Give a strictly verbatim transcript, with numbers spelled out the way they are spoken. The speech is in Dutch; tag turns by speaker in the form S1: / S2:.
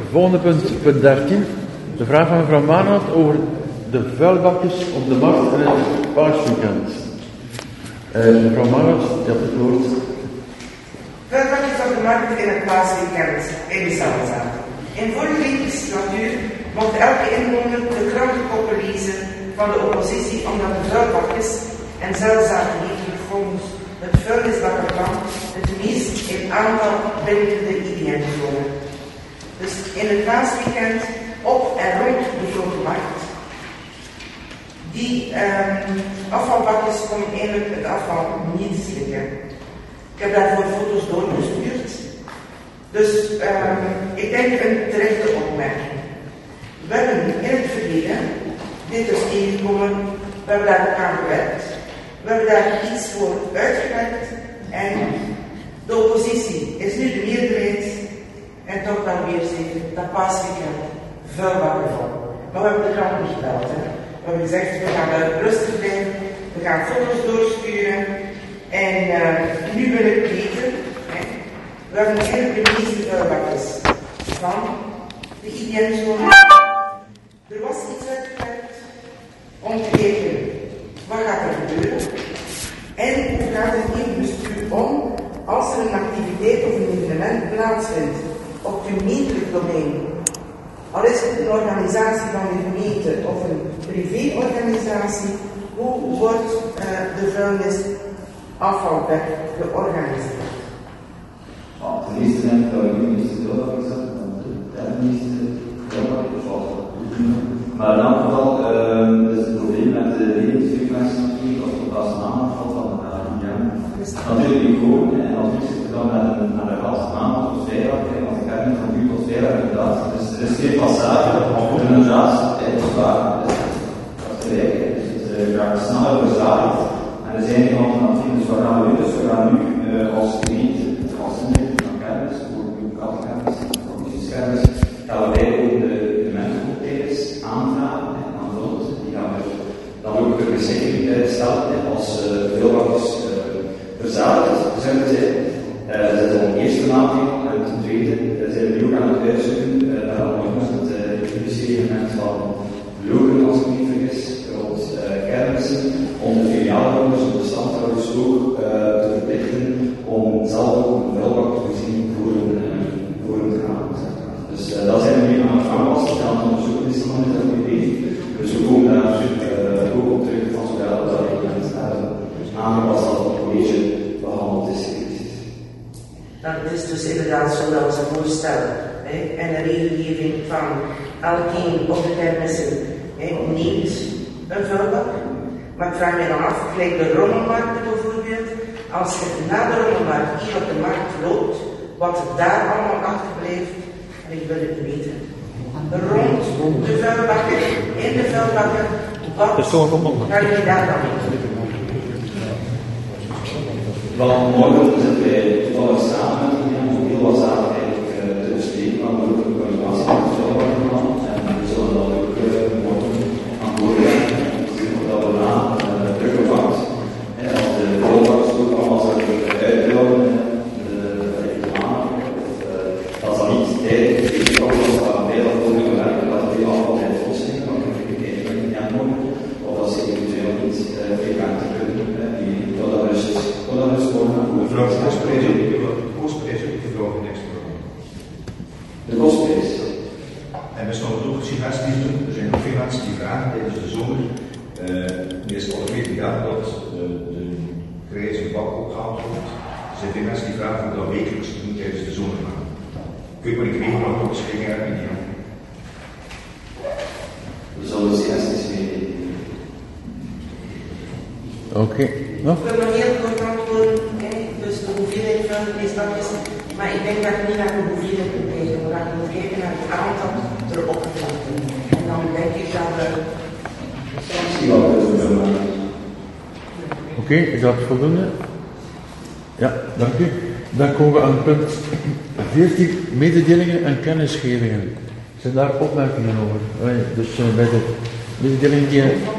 S1: volgende punt, punt dertien. De vraag van mevrouw Maanhout over de vuilbakjes op de markt en het paasweekend. Uh, mevrouw Maanhout, je hebt het woord.
S2: Vuilbakjes op de markt in het paasweekend in de Zalzaal. In vorige legislatuur mocht elke inwoner de krantenkoppen lezen van de oppositie omdat de vuilbakjes en zelfzaken volgens het vuilnisbakkenplan het meest in aantal binnen de I D M komen. Dus in het paasweekend op en rond de grote markt. Die um, afvalbakjes komen eigenlijk het afval niet slikken. Ik heb daarvoor foto's doorgestuurd. Dus um, ik denk een terechte opmerking. We hebben in het verleden dit dus tegengekomen, we hebben daar aan gewerkt, we hebben daar iets voor uitgewerkt en de oppositie is nu de meerderheid en toch wel weer zeker dat paasweekend vuilbakken van. Maar we hebben de krant niet gebeld. Hè. We hebben gezegd, we gaan daar rustig blijven, we gaan foto's doorsturen en uh, nu wil ik weten, hè, we hebben eigenlijk de meeste vuilbakjes van de I D M-zone. Er was iets uitgewerkt om te kijken wat gaat er gebeuren en hoe gaat het in het bestuur om als er een activiteit of een evenement plaatsvindt op gemeentelijk domein. Al is het een organisatie van de gemeente of een privéorganisatie, hoe wordt uh, de vuilnisafvalweg georganiseerd?
S3: Oh, ten eerste denk ik dat ik niet eens heel erg gezegd heb, want de meeste heel erg zoals dat goed doen. Maar in elk geval uh, is het probleem met de levensfrequentie natuurlijk, als het als naamafval van de I D M. Natuurlijk niet gewoon, en als we zitten dan met een, met een gas maand tot vrijdag, want ik heb niet van uur tot vrijdag inderdaad. Dus er is geen passage, maar inderdaad, het is waar, dat is gelijk, dus het gaat sneller verzaaid. En er zijn geen alternatieven, dus wat gaan we doen? Dus we gaan nu uh, als gemeente, als inrichting van kennis, voor lokale kennis, informatieschermers, gaan we bij ook de, de mensencontainers aanvragen en aan ons. Die gaan we dan ook de recycling stellen als uh, vuilbakjes uh, verzadigd zouden zijn. Uh, dat is dan de eerste maatregel. En ten tweede zijn we nu ook aan het uitzoeken, uh, daar al nog met het publicering van logen als het niet vergis, rond uh, kermissen, om de filiaalhouders, om de standhouders ook uh, te verplichten om zelf ook een vuilbak te voorzien voor een, uh, voor een gaan. Dus uh, dat zijn we nu aan het aanpassen. Het aantal onderzoeken is nog niet aan het bezig. Dus we komen daar uh, ook op terug van zodra dat reglement uh, aangepast als het college behandeld is.
S2: Nou, het is dus inderdaad zo dat we ze voorstellen. Hè? En de regelgeving van elkeen op de kermissen neemt een vuilbak. Maar ik vraag mij dan af, gelijk de rommelmarkt bijvoorbeeld, als je na de rommelmarkt hier op de markt loopt, wat er daar allemaal achterblijft, en ik wil het niet weten. Rond de vuilbakken, in de vuilbakken, wat ga je daar dan doen?
S3: Wel, morgen zitten wij toevallig samen met die mensen, heel wat zaken eigenlijk uh, te bespreken, maar ook een coördinatie met de vuilbakkenplan. En we zullen dat ook uh, morgen aan boord leggen. Dat we na uh, drukke markt, en als de vuilbakkers ook allemaal zouden uitbouwen, de reclame, dat is dan niet tijdens de tweede kant, dat bij dat volgende werken, dat die allemaal bij het volzijn, dan kun je kijken in ja, morgen, of dat ze eventueel niet frequent kunnen, die tot dat rust is.
S4: De vraag is de kostprijs ook, de kostprijs ook de vraag in extra.
S3: De kostprijs.
S4: En we zouden ook suggesties doen. Er zijn ook veel mensen die vragen tijdens de zomer. Uh, er is al meer jaar dat uh, de grijze bak opgehaald wordt. Er zijn veel mensen die vragen om dat wekelijks te doen tijdens de zomermaand. Kun je maar niet weten wat ook beschikking hebben in die hand.
S3: We zullen suggesties meegeven.
S1: Oké. Okay. No?
S2: Ik wil nog heel kort antwoorden, dus de hoeveelheid vuilnisbakjes, maar ik denk dat ik niet naar de hoeveelheid moet kijken, maar dat ik moet kijken naar het aantal erop geplaatst. En dan denk ik dat we...
S1: Oké, okay, is dat voldoende? Ja, dank u. Dan komen we aan punt veertien, mededelingen en kennisgevingen. Zijn daar opmerkingen over? Dus uh, bij de mededelingen die...